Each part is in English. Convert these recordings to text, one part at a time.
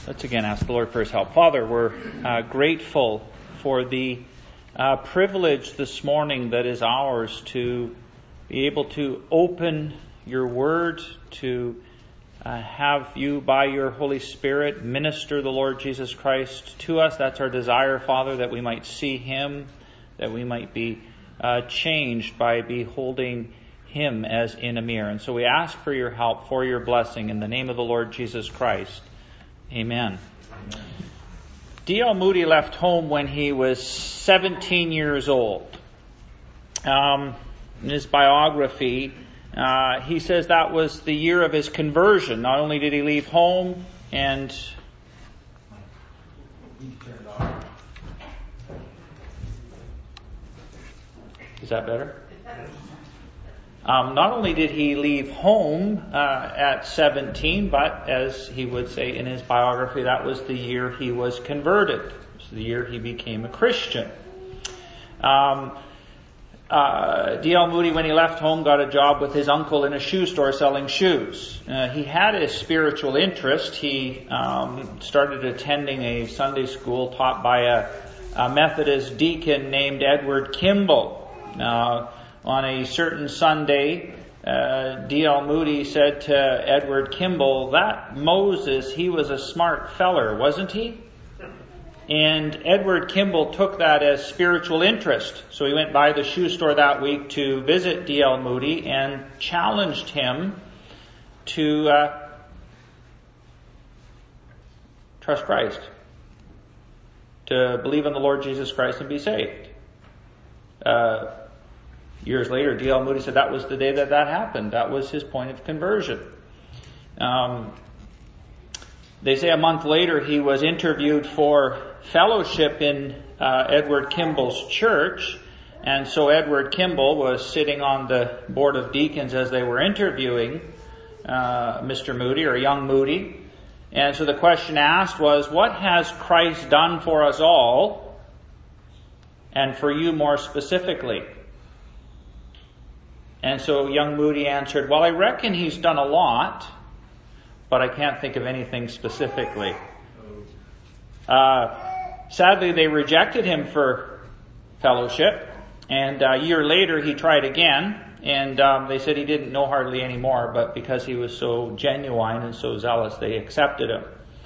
Let's again ask the Lord for His help. Father, we're grateful for the privilege this morning that is ours to be able to open your Word, to have you by your Holy Spirit minister the Lord Jesus Christ to us. That's our desire, Father, that we might see Him, that we might be changed by beholding Him as in a mirror. And so we ask for your help, for your blessing, in the name of the Lord Jesus Christ. Amen. D.L. Moody left home when he was 17 years old. In his biography, he says that was the year of his conversion. Not only did he leave home and... Is that better? Not only did he leave home at 17, but as he would say in his biography, that was the year he was converted. It was the year he became a Christian. D.L. Moody, when he left home, got a job with his uncle in a shoe store selling shoes. He had a spiritual interest. He started attending a Sunday school taught by a Methodist deacon named Edward Kimball. On a certain Sunday, D.L. Moody said to Edward Kimball, "That Moses, he was a smart feller, wasn't he?" And Edward Kimball took that as spiritual interest. So he went by the shoe store that week to visit D.L. Moody and challenged him to trust Christ, to believe in the Lord Jesus Christ and be saved. Years later, D.L. Moody said that was the day that happened. That was his point of conversion. They say a month later he was interviewed for fellowship in Edward Kimball's church. And so Edward Kimball was sitting on the board of deacons as they were interviewing Mr. Moody, or young Moody. And so the question asked was, what has Christ done for us all, and for you more specifically? And so young Moody answered, "Well, I reckon he's done a lot, but I can't think of anything specifically." Sadly, they rejected him for fellowship, and a year later he tried again, and they said he didn't know hardly any more, but because he was so genuine and so zealous, they accepted him.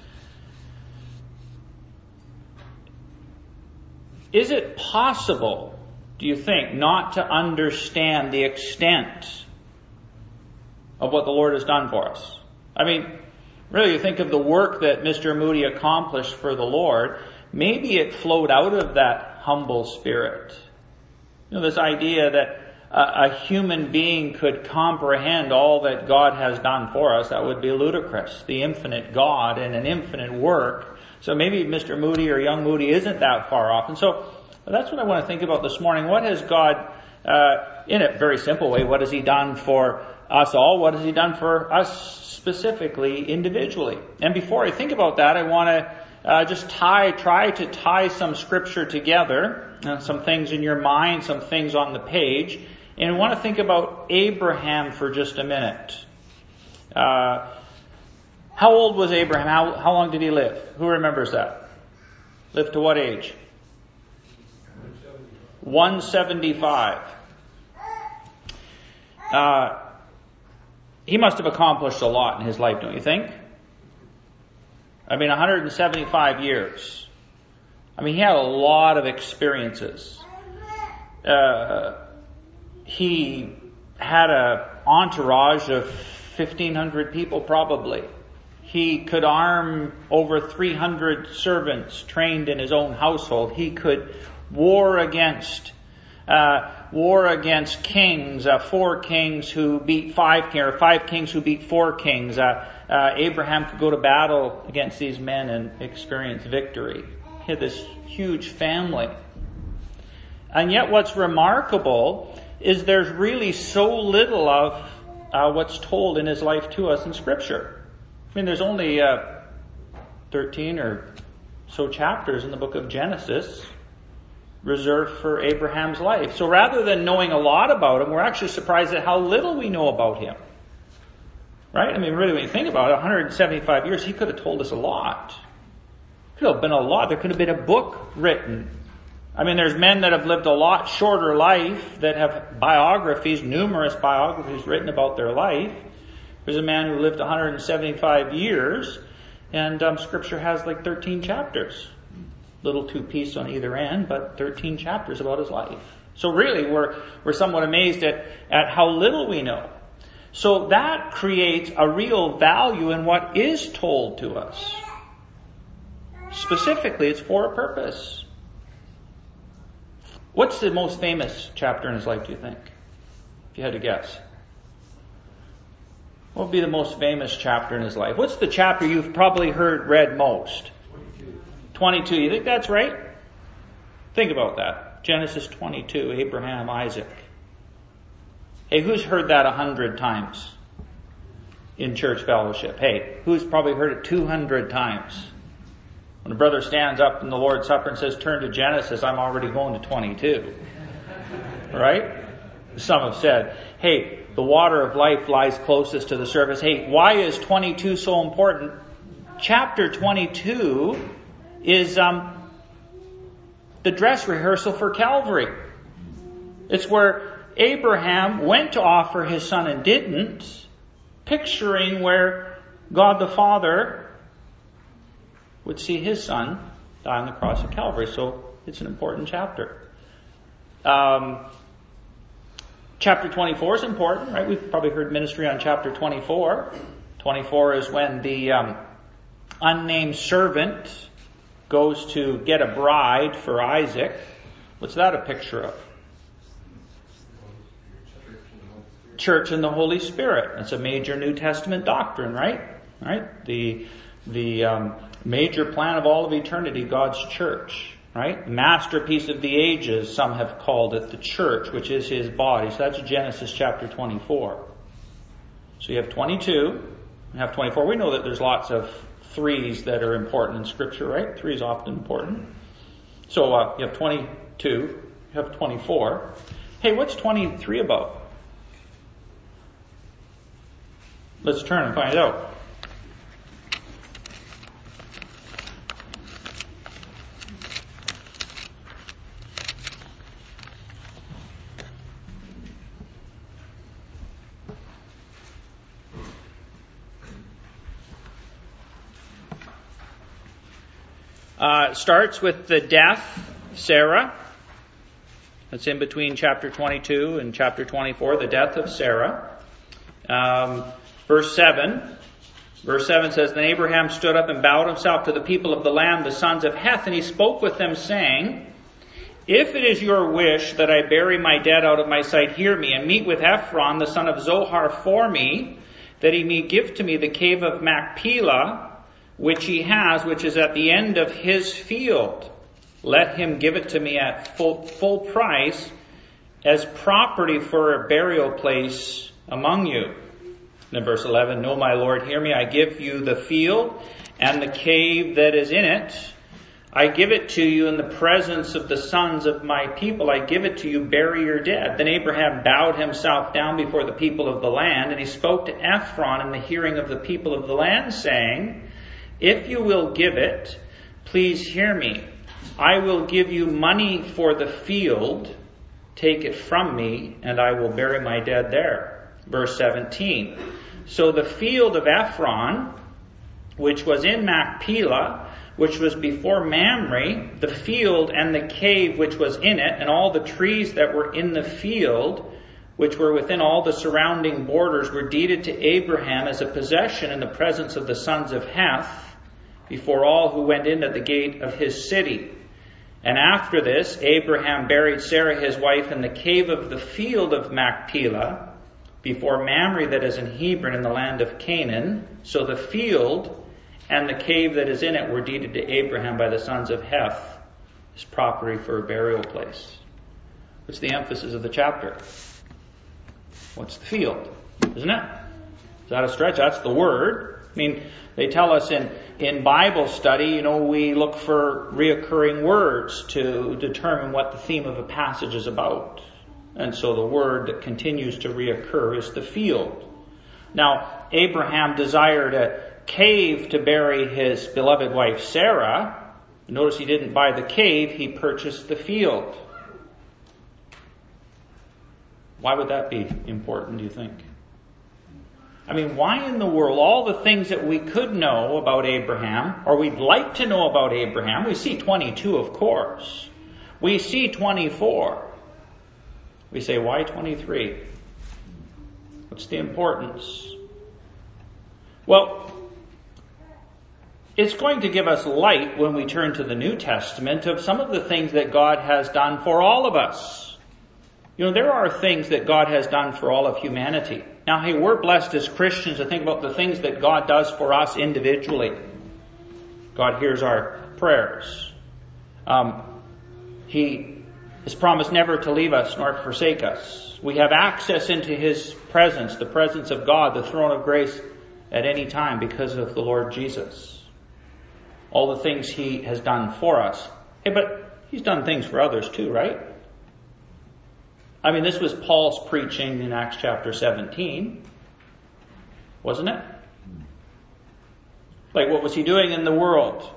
Is it possible, do you think, not to understand the extent of what the Lord has done for us? I mean, really, you think of the work that Mr. Moody accomplished for the Lord. Maybe it flowed out of that humble spirit. You know, this idea that a human being could comprehend all that God has done for us, that would be ludicrous. The infinite God and an infinite work. So maybe Mr. Moody or young Moody isn't that far off. And so that's what I want to think about this morning. What has God, in a very simple way, what has He done for us all? What has He done for us specifically, individually? And before I think about that, I want to just try to tie some scripture together, some things in your mind, some things on the page. And I want to think about Abraham for just a minute. How old was Abraham? How long did he live? Who remembers that? Lived to what age? 175. He must have accomplished a lot in his life, don't you think? I mean, 175 years. I mean, he had a lot of experiences. He had an entourage of 1,500 people probably. He could arm over 300 servants trained in his own household. He could war against kings, 4 kings who beat 5 kings, or 5 kings who beat 4 kings. Abraham could go to battle against these men and experience victory. He had this huge family. And yet what's remarkable is there's really so little of what's told in his life to us in Scripture. I mean, there's only 13 or so chapters in the book of Genesis reserved for Abraham's life. So rather than knowing a lot about him, we're actually surprised at how little we know about him. Right? I mean, really, when you think about it, 175 years, he could have told us a lot. Could have been a lot. There could have been a book written. I mean, there's men that have lived a lot shorter life that have biographies, numerous biographies written about their life. There's a man who lived 175 years, and Scripture has like 13 chapters. Little two-piece on either end, but 13 chapters about his life. So really, we're somewhat amazed at how little we know. So that creates a real value in what is told to us. Specifically, it's for a purpose. What's the most famous chapter in his life, do you think? If you had to guess. What would be the most famous chapter in his life? What's the chapter you've probably read most? 22. You think that's right? Think about that. Genesis 22, Abraham, Isaac. Hey, who's heard that 100 times in church fellowship? Hey, who's probably heard it 200 times? When a brother stands up in the Lord's Supper and says, turn to Genesis, I'm already going to 22. Right? Some have said, hey, the water of life lies closest to the surface. Hey, why is 22 so important? Chapter 22 is the dress rehearsal for Calvary. It's where Abraham went to offer his son and didn't, picturing where God the Father would see his son die on the cross of Calvary. So it's an important chapter. Chapter 24 is important, right? We've probably heard ministry on chapter 24. 24 is when the unnamed servant goes to get a bride for Isaac. What's that a picture of? Church and the Holy Spirit. That's a major New Testament doctrine, right? Right? The major plan of all of eternity, God's church, right? Masterpiece of the ages, some have called it, the church, which is his body. So that's Genesis chapter 24. So you have 22, you have 24. We know that there's lots of threes that are important in Scripture, right? 3 is often important. So you have 22, you have 24. Hey, what's 23 about? Let's turn and find out. It starts with the death of Sarah. That's in between chapter 22 and chapter 24, the death of Sarah. Verse 7 says, Then Abraham stood up and bowed himself to the people of the land, the sons of Heth, and he spoke with them, saying, If it is your wish that I bury my dead out of my sight, hear me, and meet with Ephron, the son of Zohar, for me, that he may give to me the cave of Machpelah, which he has, which is at the end of his field. Let him give it to me at full price as property for a burial place among you. Then verse 11, No, my Lord, hear me. I give you the field and the cave that is in it. I give it to you in the presence of the sons of my people. I give it to you, bury your dead. Then Abraham bowed himself down before the people of the land, and he spoke to Ephron in the hearing of the people of the land, saying, If you will give it, please hear me. I will give you money for the field. Take it from me, and I will bury my dead there. Verse 17. So the field of Ephron, which was in Machpelah, which was before Mamre, the field and the cave which was in it, and all the trees that were in the field, which were within all the surrounding borders, were deeded to Abraham as a possession in the presence of the sons of Heth, before all who went in at the gate of his city. And after this, Abraham buried Sarah his wife in the cave of the field of Machpelah, before Mamre that is in Hebron in the land of Canaan. So the field and the cave that is in it were deeded to Abraham by the sons of Heth, his property for a burial place. What's the emphasis of the chapter? What's the field? Isn't it? Is that a stretch? That's the word. I mean, they tell us in Bible study, we look for reoccurring words to determine what the theme of a passage is about. And so the word that continues to reoccur is the field. Now, Abraham desired a cave to bury his beloved wife Sarah, Notice he didn't buy the cave, he purchased the field. Why would that be important, do you think? I mean, why in the world, all the things that we could know about Abraham, or we'd like to know about Abraham, we see 22, of course. We see 24. We say, why 23? What's the importance? Well, it's going to give us light when we turn to the New Testament of some of the things that God has done for all of us. You know, there are things that God has done for all of humanity. Now, hey, we're blessed as Christians to think about the things that God does for us individually. God hears our prayers. He has promised never to leave us nor forsake us. We have access into His presence, the presence of God, the throne of grace at any time because of the Lord Jesus. All the things He has done for us. Hey, but He's done things for others too, right? I mean, this was Paul's preaching in Acts chapter 17, wasn't it? Like, what was he doing in the world?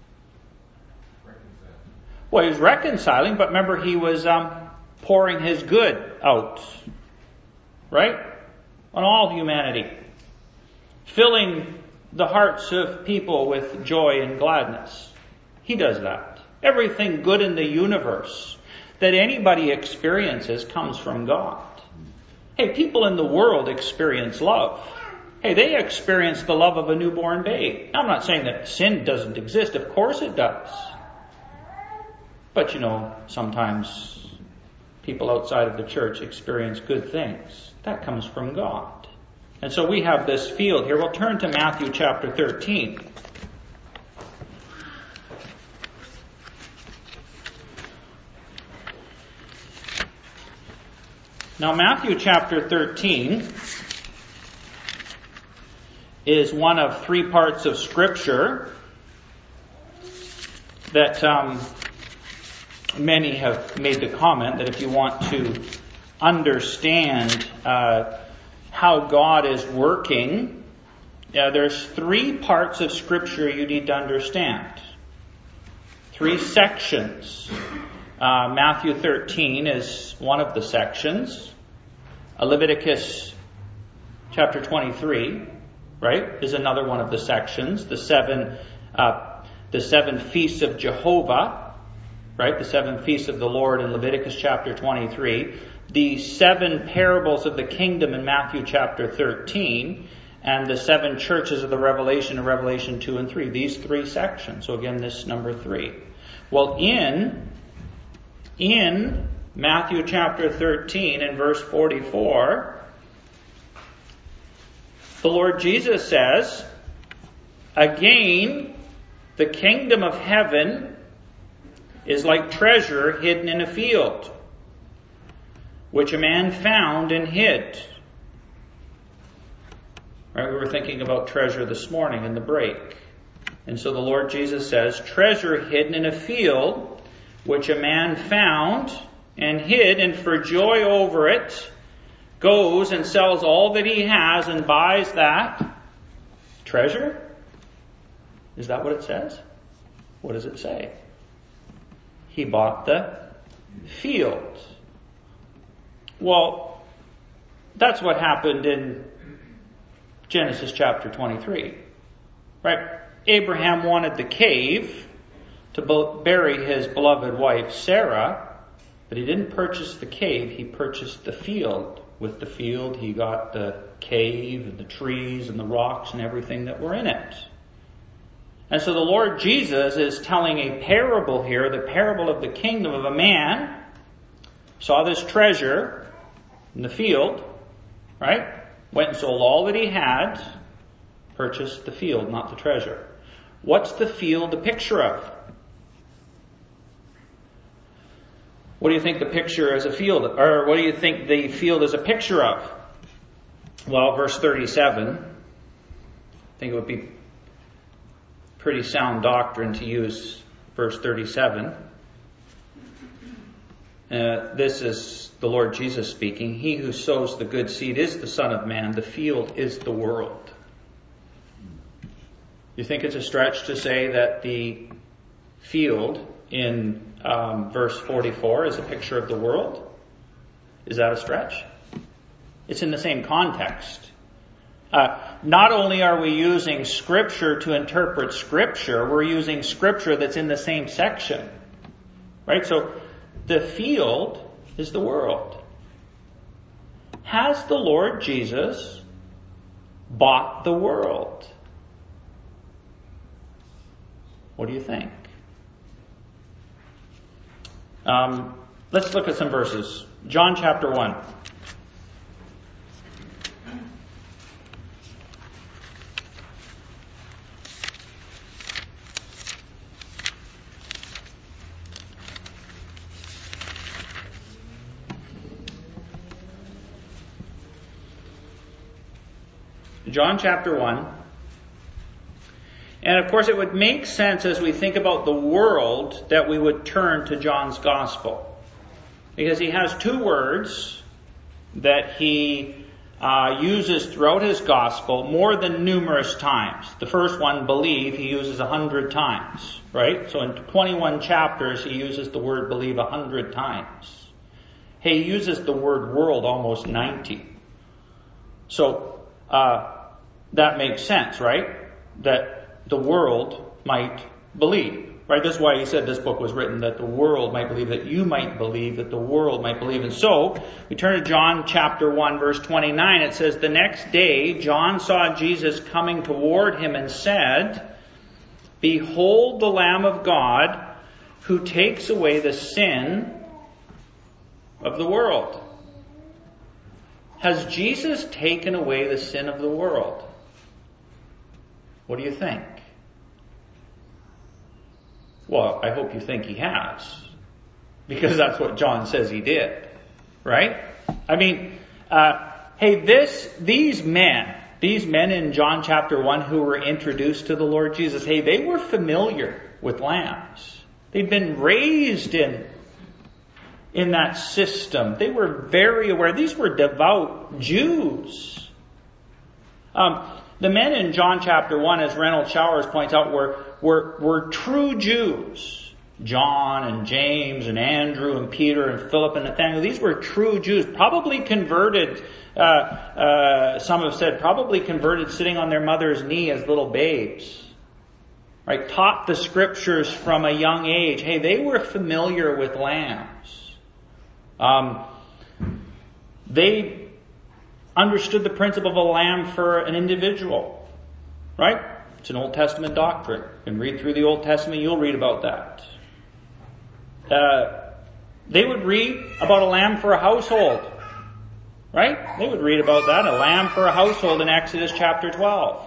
Well, he was reconciling, but remember, he was pouring his good out, right? On all humanity. Filling the hearts of people with joy and gladness. He does that. Everything good in the universe that anybody experiences comes from God. Hey, people in the world experience love. Hey, they experience the love of a newborn babe. Now, I'm not saying that sin doesn't exist. Of course it does. But, you know, sometimes people outside of the church experience good things. That comes from God. And so we have this field here. We'll turn to Matthew chapter 13. Now, Matthew chapter 13 is one of three parts of Scripture that many have made the comment that if you want to understand how God is working, there's three parts of Scripture you need to understand. Three sections. Matthew 13 is one of the sections. Leviticus chapter 23, right, is another one of the sections. The seven feasts of Jehovah, right, the seven feasts of the Lord in Leviticus chapter 23. The seven parables of the kingdom in Matthew chapter 13. And the seven churches of the Revelation in Revelation 2 and 3. These three sections. So again, this number 3. Well, in Matthew chapter 13 and verse 44, the Lord Jesus says, again, the kingdom of heaven is like treasure hidden in a field, which a man found and hid. Right, we were thinking about treasure this morning in the break. And so the Lord Jesus says, treasure hidden in a field, which a man found and hid, and for joy over it, goes and sells all that he has and buys that treasure? Is that what it says? What does it say? He bought the field. Well, that's what happened in Genesis chapter 23. Right? Abraham wanted the cave to bury his beloved wife Sarah, but he didn't purchase the cave, he purchased the field. With the field, he got the cave and the trees and the rocks and everything that were in it. And so the Lord Jesus is telling a parable here, the parable of the kingdom of a man saw this treasure in the field, right? Went and sold all that he had, purchased the field, not the treasure. What's the field a picture of? What do you think the picture is a field, or what do you think the field is a picture of? Well, verse 37, I think it would be pretty sound doctrine to use verse 37. This is the Lord Jesus speaking. He who sows the good seed is the Son of Man. The field is the world. You think it's a stretch to say that the field in verse 44 is a picture of the world? Is that a stretch? It's in the same context. Not only are we using Scripture to interpret Scripture, we're using Scripture that's in the same section. Right? So the field is the world. Has the Lord Jesus bought the world? What do you think? Let's look at some verses. John chapter 1. John chapter 1. And of course it would make sense as we think about the world that we would turn to John's Gospel. Because he has two words that he uses throughout his Gospel more than numerous times. The first one, believe, he uses 100 times. Right? So in 21 chapters he uses the word believe 100 times. He uses the word world almost 90. So that makes sense, right? That the world might believe. Right? That's why he said this book was written, that the world might believe, that you might believe, that the world might believe. And so, we turn to John chapter 1 verse 29. It says, the next day John saw Jesus coming toward him and said, behold the Lamb of God who takes away the sin of the world. Has Jesus taken away the sin of the world? What do you think? Well, I hope you think he has. Because that's what John says he did. Right? I mean, these men in John chapter 1 who were introduced to the Lord Jesus, they were familiar with lambs. They'd been raised in that system. They were very aware. These were devout Jews. The men in John chapter 1, as Reynolds Showers points out, were true Jews. John and James and Andrew and Peter and Philip and Nathaniel. These were true Jews, probably converted, some have said, probably converted sitting on their mother's knee as little babes. Right? Taught the Scriptures from a young age. They were familiar with lambs. They understood the principle of a lamb for an individual. Right? It's an Old Testament doctrine. You can read through the Old Testament, you'll read about that. They would read about a lamb for a household. Right? They would read about that, a lamb for a household in Exodus chapter 12.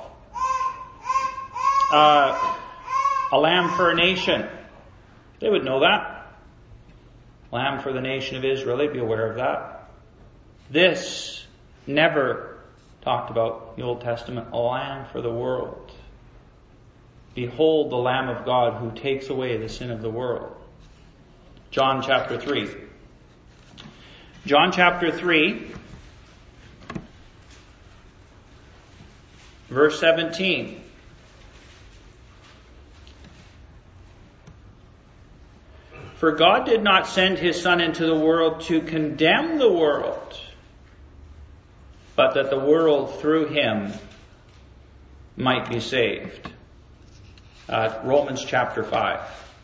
A lamb for a nation. They would know that. Lamb for the nation of Israel, they'd be aware of that. This never talked about in the Old Testament, a lamb for the world. Behold the Lamb of God who takes away the sin of the world. John chapter 3. John chapter 3, verse 17. For God did not send his Son into the world to condemn the world, but that the world through him might be saved. Romans chapter 5.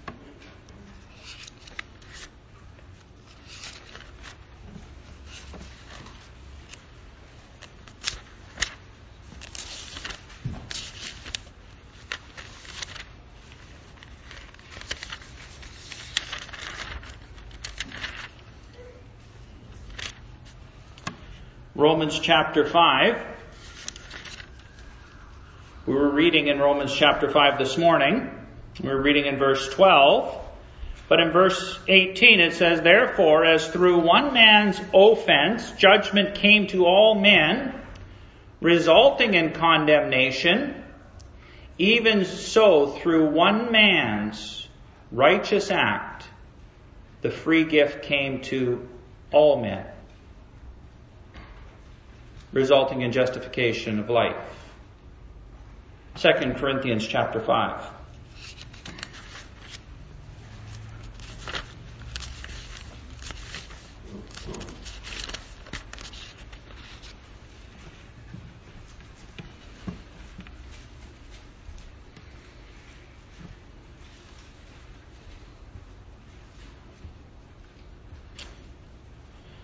Romans chapter 5. We were reading in Romans chapter 5 this morning. We were reading in verse 12. But in verse 18 it says, therefore, as through one man's offense judgment came to all men, resulting in condemnation, even so through one man's righteous act, the free gift came to all men, resulting in justification of life. 2 Corinthians chapter 5.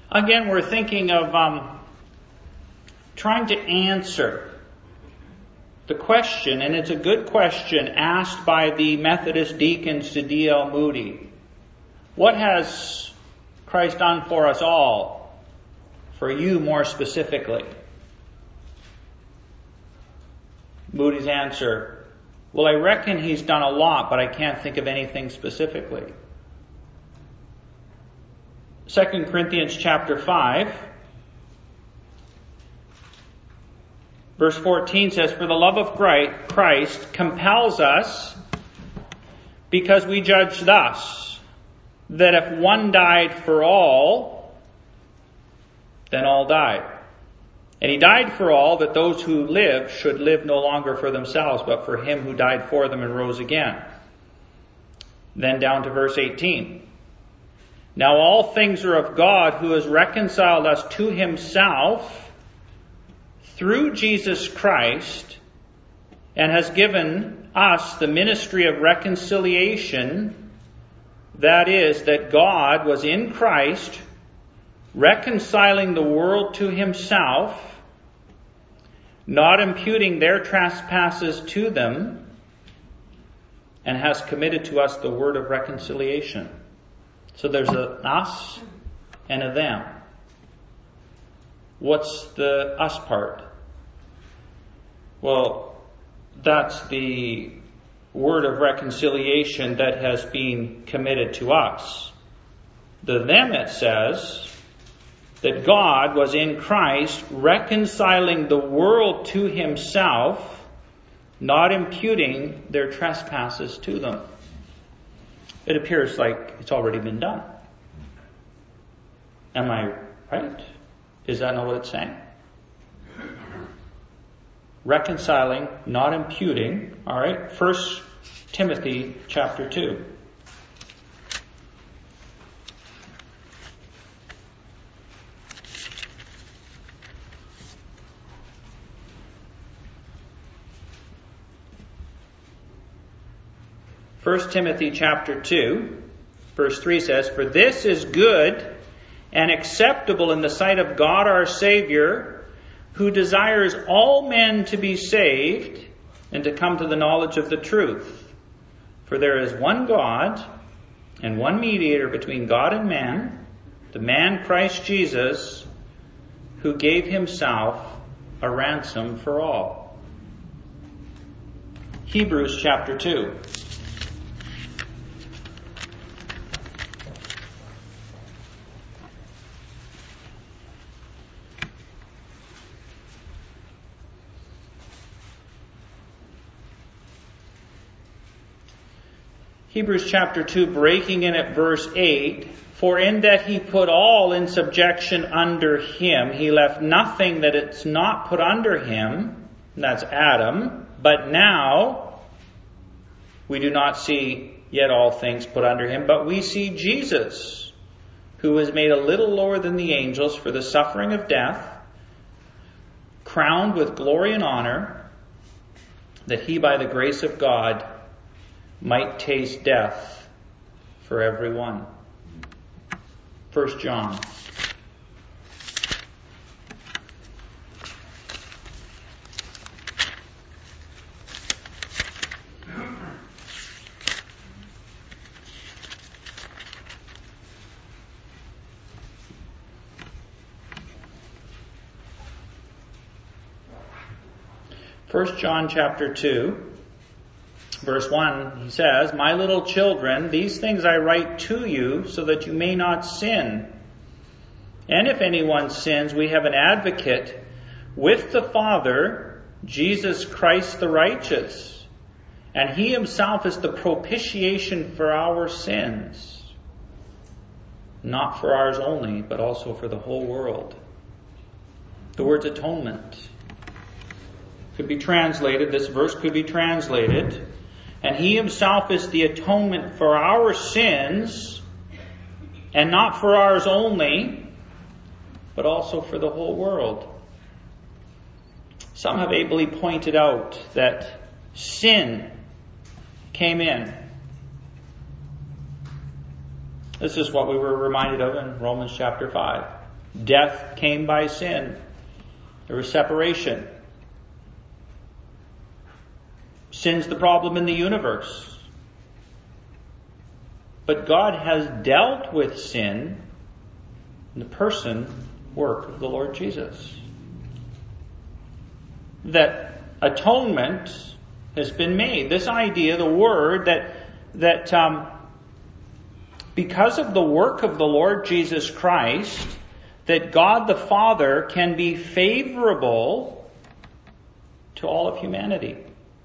Again, we're thinking of trying to answer the question, and it's a good question asked by the Methodist deacons to D.L. Moody. What has Christ done for us all? For you more specifically. Moody's answer, well, I reckon he's done a lot, but I can't think of anything specifically. 2 Corinthians chapter 5, verse 14 says, for the love of Christ compels us, because we judge thus, that if one died for all, then all died. And he died for all, that those who live should live no longer for themselves, but for him who died for them and rose again. Then down to verse 18. Now all things are of God, who has reconciled us to himself through Jesus Christ, and has given us the ministry of reconciliation. That is, that God was in Christ, reconciling the world to himself, not imputing their trespasses to them, and has committed to us the word of reconciliation. So there's a us and a them. What's the us part? Well, that's the word of reconciliation that has been committed to us. The them, it says, that God was in Christ reconciling the world to himself, not imputing their trespasses to them. It appears like it's already been done. Am I right? Is that not what it's saying? Reconciling, not imputing. All right. 1 Timothy chapter 2. First Timothy chapter 2, verse 3 says, for this is good and acceptable in the sight of God our Savior, who desires all men to be saved and to come to the knowledge of the truth. For there is one God and one mediator between God and man, the man Christ Jesus, who gave himself a ransom for all. Hebrews chapter 2. Hebrews chapter 2, breaking in at verse 8, for in that he put all in subjection under him, he left nothing that it's not put under him, and that's Adam, but now we do not see yet all things put under him, but we see Jesus, who was made a little lower than the angels for the suffering of death, crowned with glory and honor, that he by the grace of God might taste death for everyone. 1 John. First John chapter 2. Verse 1, he says, my little children, these things I write to you so that you may not sin. And if anyone sins, we have an advocate with the Father, Jesus Christ the righteous. And he himself is the propitiation for our sins. Not for ours only, but also for the whole world. The word's atonement could be translated, this verse could be translated, and he himself is the atonement for our sins, and not for ours only, but also for the whole world. Some have ably pointed out that sin came in. This is what we were reminded of in Romans chapter 5. Death came by sin. There was separation. Sin's the problem in the universe. But God has dealt with sin in the person, work of the Lord Jesus. That atonement has been made. This idea, the word, that because of the work of the Lord Jesus Christ, that God the Father can be favorable to all of humanity.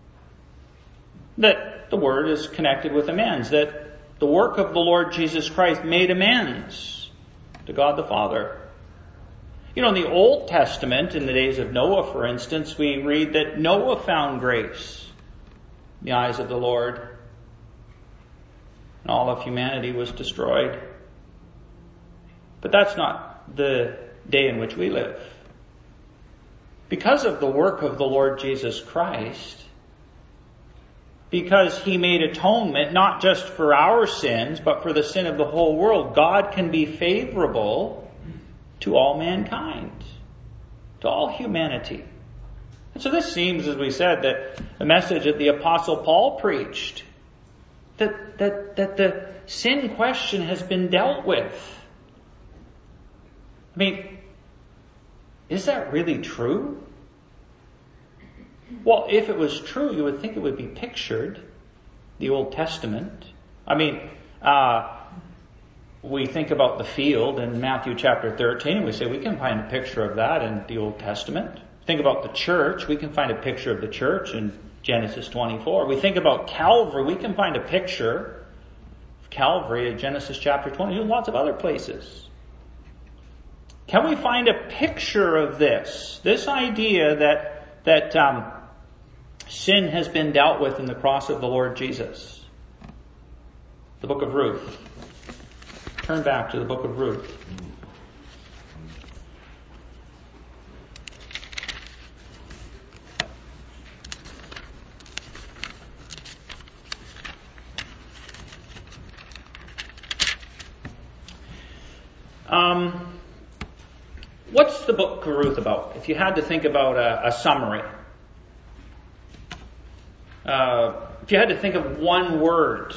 That the word is connected with amends. That the work of the Lord Jesus Christ made amends to God the Father. You know, in the Old Testament, in the days of Noah, for instance, we read that Noah found grace in the eyes of the Lord. And all of humanity was destroyed. But that's not the day in which we live. Because of the work of the Lord Jesus Christ, because He made atonement not just for our sins, but for the sin of the whole world, God can be favorable to all mankind, to all humanity. And so this seems, as we said, that the message that the Apostle Paul preached, that the sin question has been dealt with. I mean, is that really true? Well, if it was true, you would think it would be pictured, the Old Testament. I mean, we think about the field in Matthew chapter 13, and we say we can find a picture of that in the Old Testament. Think about the church, we can find a picture of the church in Genesis 24. We think about Calvary, we can find a picture of Calvary in Genesis chapter 20, and lots of other places. Can we find a picture of this idea that sin has been dealt with in the cross of the Lord Jesus? The book of Ruth. Turn back to the book of Ruth. What's the book of Ruth about? If you had to think about a summary. If you had to think of one word,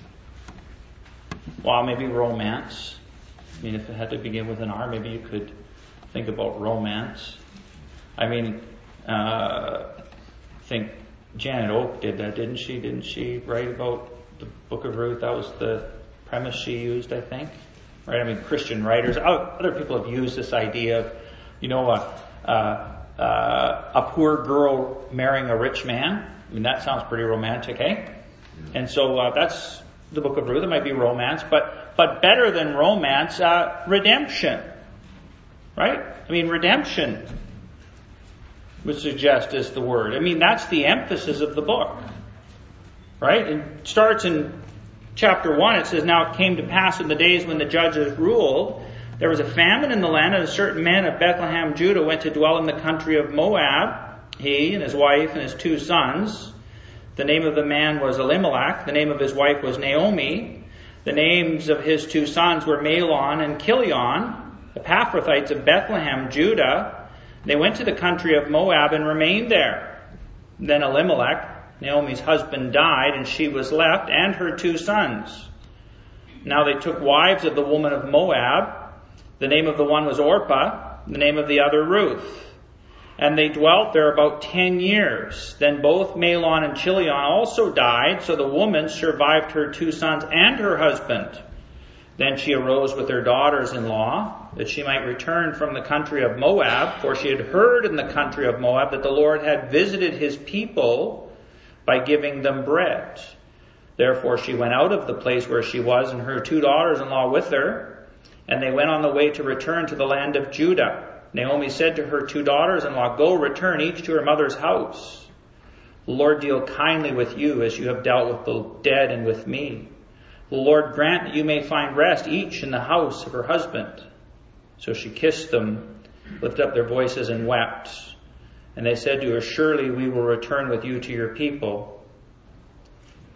well, maybe romance. I mean, if it had to begin with an R, maybe you could think about romance. I mean, I think Janet Oak did that, didn't she? Didn't she write about the book of Ruth? That was the premise she used, I think. Right? I mean, Christian writers, other people have used this idea of, a poor girl marrying a rich man. I mean, that sounds pretty romantic, eh? And so that's the book of Ruth. It might be romance, but better than romance, redemption. Right? I mean, redemption would suggest is the word. I mean, that's the emphasis of the book. Right? It starts in chapter 1. It says, "Now it came to pass in the days when the judges ruled, there was a famine in the land, and a certain man of Bethlehem, Judah, went to dwell in the country of Moab, he and his wife and his 2 sons. The name of the man was Elimelech. The name of his wife was Naomi. The names of his 2 sons were Mahlon and Chilion, the Epaphrathites of Bethlehem, Judah. They went to the country of Moab and remained there. Then Elimelech, Naomi's husband, died, and she was left, and her 2 sons. Now they took wives of the woman of Moab. The name of the one was Orpah, the name of the other Ruth. And they dwelt there about 10 years. Then both Mahlon and Chilion also died, so the woman survived her 2 sons and her husband. Then she arose with her daughters-in-law, that she might return from the country of Moab, for she had heard in the country of Moab that the Lord had visited his people by giving them bread. Therefore she went out of the place where she was, and her 2 daughters-in-law with her, and they went on the way to return to the land of Judah. Naomi said to her 2 daughters-in-law, "Go, return each to her mother's house. The Lord deal kindly with you as you have dealt with the dead and with me. The Lord grant that you may find rest each in the house of her husband." So she kissed them, lifted up their voices and wept. And they said to her, "Surely we will return with you to your people."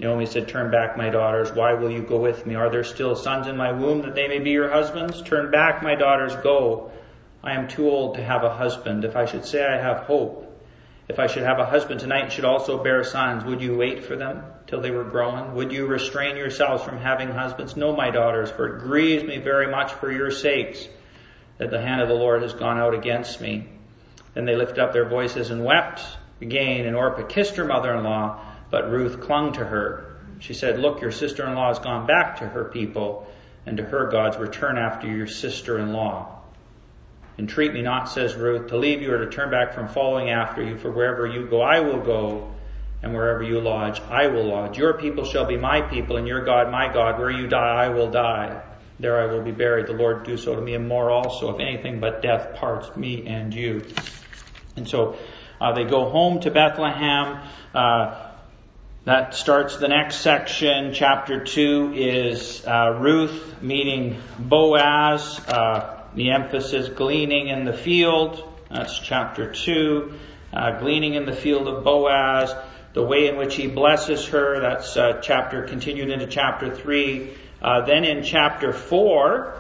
Naomi said, "Turn back, my daughters. Why will you go with me? Are there still sons in my womb that they may be your husbands? Turn back, my daughters, go. I am too old to have a husband. If I should say I have hope, if I should have a husband tonight and should also bear sons, would you wait for them till they were grown? Would you restrain yourselves from having husbands? No, my daughters, for it grieves me very much for your sakes that the hand of the Lord has gone out against me." Then they lifted up their voices and wept again, and Orpah kissed her mother-in-law, but Ruth clung to her. She said, "Look, your sister-in-law has gone back to her people and to her gods. Return after your sister-in-law." "Entreat me not," says Ruth, "to leave you or to turn back from following after you, for wherever you go, I will go, and wherever you lodge, I will lodge. Your people shall be my people, and your God my God. Where you die, I will die. There I will be buried. The Lord do so to me and more also, if anything but death parts me and you." And so they go home to Bethlehem. That starts the next section. Chapter 2 is Ruth meeting Boaz. The emphasis, gleaning in the field. That's chapter 2. Gleaning in the field of Boaz. The way in which he blesses her. That's chapter continued into chapter 3. Then in chapter 4,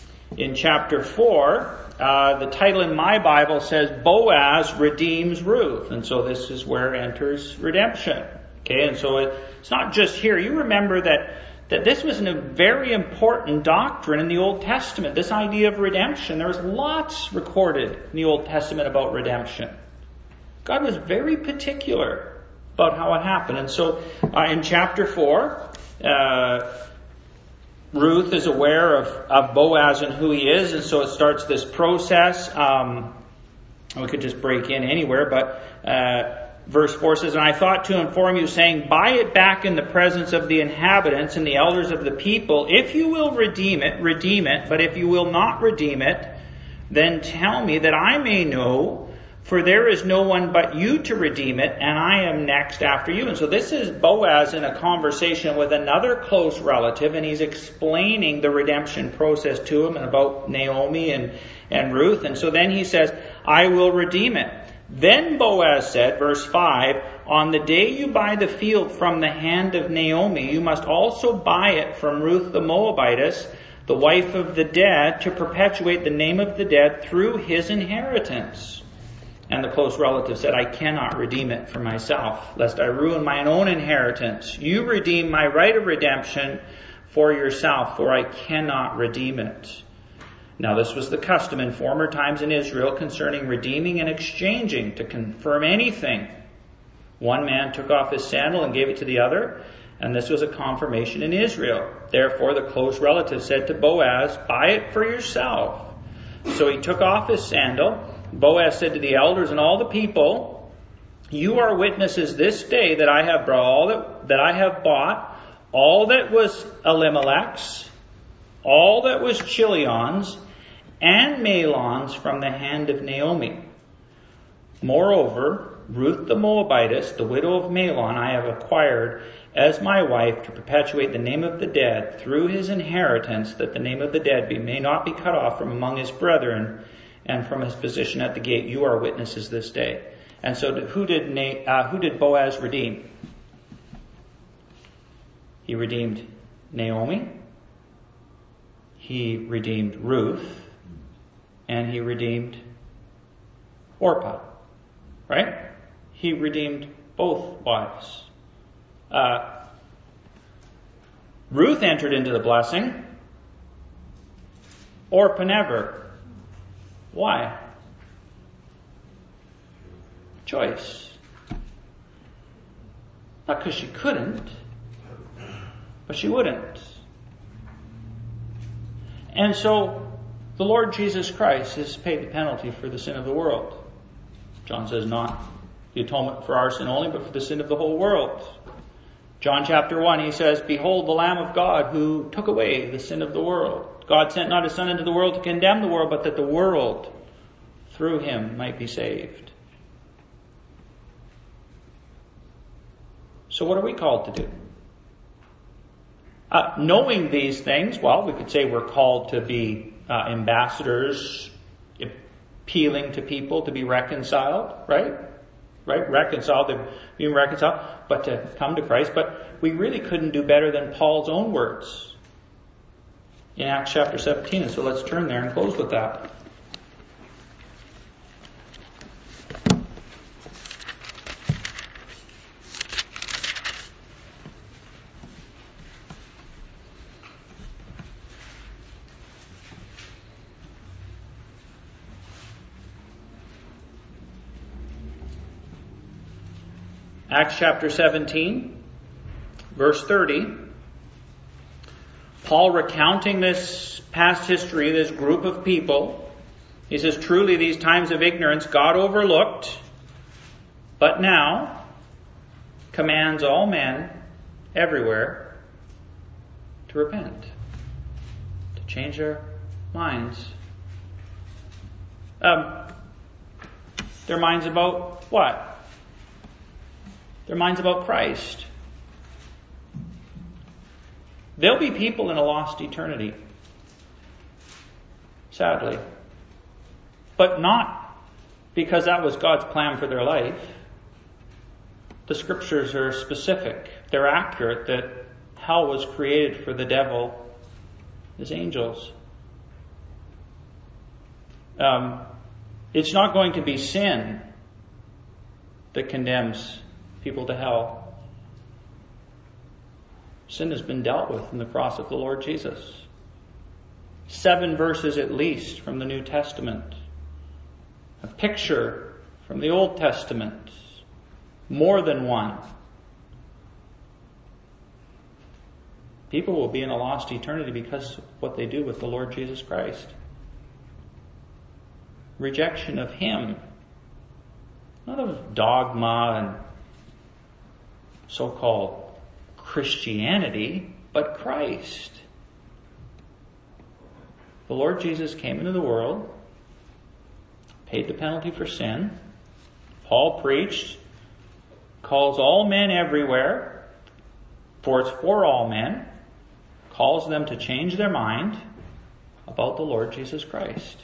the title in my Bible says Boaz redeems Ruth. And so this is where enters redemption. Okay, and so it's not just here. You remember that this was a very important doctrine in the Old Testament, this idea of redemption. There was lots recorded in the Old Testament about redemption. God was very particular about how it happened. And so in chapter 4, Ruth is aware of Boaz and who he is, and so it starts this process. We could just break in anywhere, but verse 4 says, "And I thought to inform you, saying, buy it back in the presence of the inhabitants and the elders of the people. If you will redeem it, redeem it. But if you will not redeem it, then tell me that I may know, for there is no one but you to redeem it, and I am next after you." And so this is Boaz in a conversation with another close relative, and he's explaining the redemption process to him and about Naomi and Ruth. And so then he says, "I will redeem it." Then Boaz said, verse 5, "On the day you buy the field from the hand of Naomi, you must also buy it from Ruth the Moabitess, the wife of the dead, to perpetuate the name of the dead through his inheritance." And the close relative said, "I cannot redeem it for myself, lest I ruin mine own inheritance. You redeem my right of redemption for yourself, for I cannot redeem it." Now this was the custom in former times in Israel concerning redeeming and exchanging to confirm anything. One man took off his sandal and gave it to the other, and this was a confirmation in Israel. Therefore the close relative said to Boaz, "Buy it for yourself." So he took off his sandal. Boaz said to the elders and all the people, "You are witnesses this day that I have bought all that was Elimelech's, all that was Chilion's, and Mahlon's from the hand of Naomi. Moreover, Ruth the Moabitess, the widow of Mahlon, I have acquired as my wife to perpetuate the name of the dead through his inheritance, that the name of the dead may not be cut off from among his brethren and from his position at the gate. You are witnesses this day." And so who did Boaz redeem? He redeemed Naomi. He redeemed Ruth. And he redeemed Orpah. Right? He redeemed both wives. Ruth entered into the blessing. Orpah never. Why? Choice. Not because she couldn't, but she wouldn't. And so the Lord Jesus Christ has paid the penalty for the sin of the world. John says not the atonement for our sin only, but for the sin of the whole world. John chapter 1, he says, "Behold the Lamb of God who took away the sin of the world. God sent not his Son into the world to condemn the world, but that the world through him might be saved." So what are we called to do? Knowing these things, well, we could say we're called to be ambassadors, appealing to people to be reconciled, right? right? Reconciled, they've been reconciled, but to come to Christ. But we really couldn't do better than Paul's own words in Acts chapter 17. And so let's turn there and close with that. Acts chapter 17, verse 30. Paul recounting this past history, this group of people. He says, truly these times of ignorance God overlooked, but now commands all men everywhere to repent, to change their minds. Their minds about what? Their minds about Christ. There'll be people in a lost eternity. Sadly. But not because that was God's plan for their life. The scriptures are specific. They're accurate that hell was created for the devil, his angels. It's not going to be sin that condemns people to hell. Sin has been dealt with in the cross of the Lord Jesus. 7 verses at least from the New Testament. A picture from the Old Testament. More than one. People will be in a lost eternity because of what they do with the Lord Jesus Christ. Rejection of Him. Not of dogma and so-called Christianity, but Christ. The Lord Jesus came into the world, paid the penalty for sin. Paul preached, calls all men everywhere, for it's for all men, calls them to change their mind about the Lord Jesus Christ.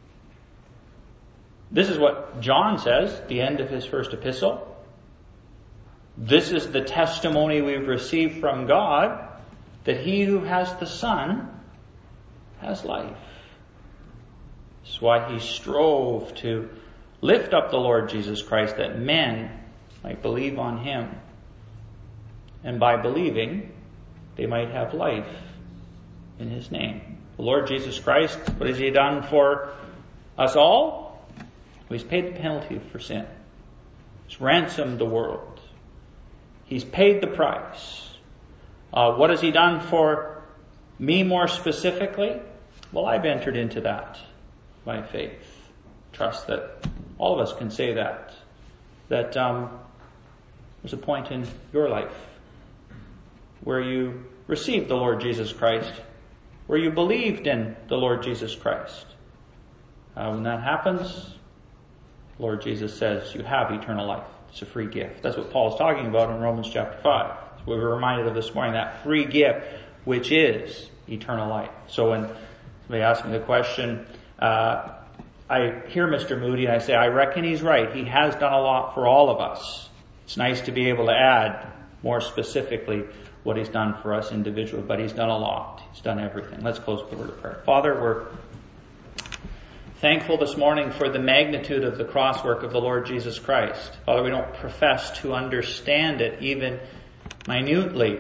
This is what John says at the end of his first epistle. This is the testimony we've received from God, that he who has the Son has life. That's why he strove to lift up the Lord Jesus Christ, that men might believe on him. And by believing, they might have life in his name. The Lord Jesus Christ, what has he done for us all? Well, he's paid the penalty for sin. He's ransomed the world. He's paid the price. What has he done for me more specifically? Well, I've entered into that by faith. Trust that all of us can say that. That there's a point in your life where you received the Lord Jesus Christ, where you believed in the Lord Jesus Christ. When that happens, Lord Jesus says you have eternal life. It's a free gift. That's what Paul is talking about in Romans chapter 5. We were reminded of this morning, that free gift, which is eternal life. So when somebody asks me the question, I hear Mr. Moody and I say, I reckon he's right. He has done a lot for all of us. It's nice to be able to add more specifically what he's done for us individually, but he's done a lot. He's done everything. Let's close with a word of prayer. Father, we're thankful this morning for the magnitude of the cross work of the Lord Jesus Christ. Father, we don't profess to understand it even minutely,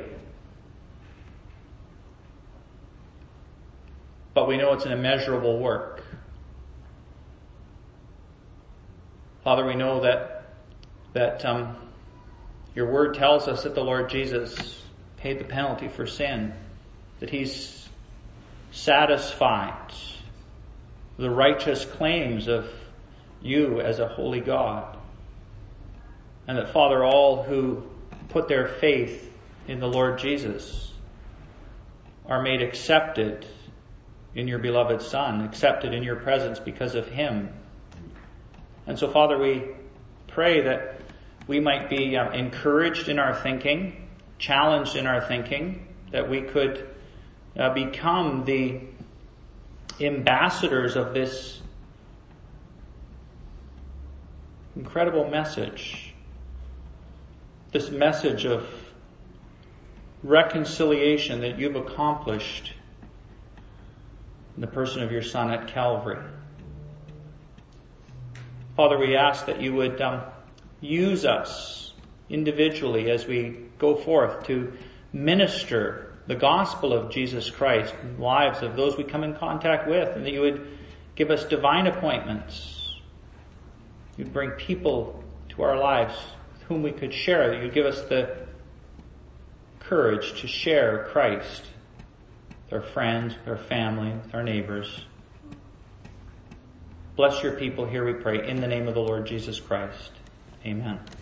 but we know it's an immeasurable work. Father, we know that your word tells us that the Lord Jesus paid the penalty for sin, that he's satisfied the righteous claims of you as a holy God. And that, Father, all who put their faith in the Lord Jesus are made accepted in your beloved Son, accepted in your presence because of him. And so, Father, we pray that we might be encouraged in our thinking, challenged in our thinking, that we could become the ambassadors of this incredible message this message of reconciliation that you've accomplished in the person of your Son at Calvary. Father, we ask that you would use us individually as we go forth to minister the gospel of Jesus Christ in the lives of those we come in contact with, and that you would give us divine appointments. You'd bring people to our lives with whom we could share, that you'd give us the courage to share Christ with our friends, with our family, with our neighbors. Bless your people here, we pray, in the name of the Lord Jesus Christ. Amen.